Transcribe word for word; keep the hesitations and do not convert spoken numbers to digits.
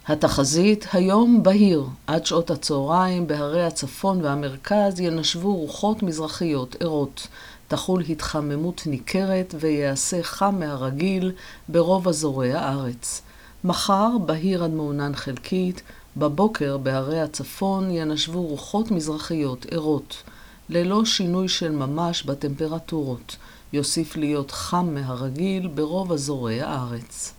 התחזית, היום בהיר, עד שעות הצהריים בהרי הצפון והמרכז ינשבו רוחות מזרחיות ערות. תחול התחממות ניכרת ויעשה חם מהרגיל ברוב אזורי הארץ. מחר בהיר עד מעונן חלקית, בבוקר בהרי הצפון ינשבו רוחות מזרחיות ערות. ללא שינוי של ממש בטמפרטורות, יוסיף להיות חם מהרגיל ברוב אזורי הארץ.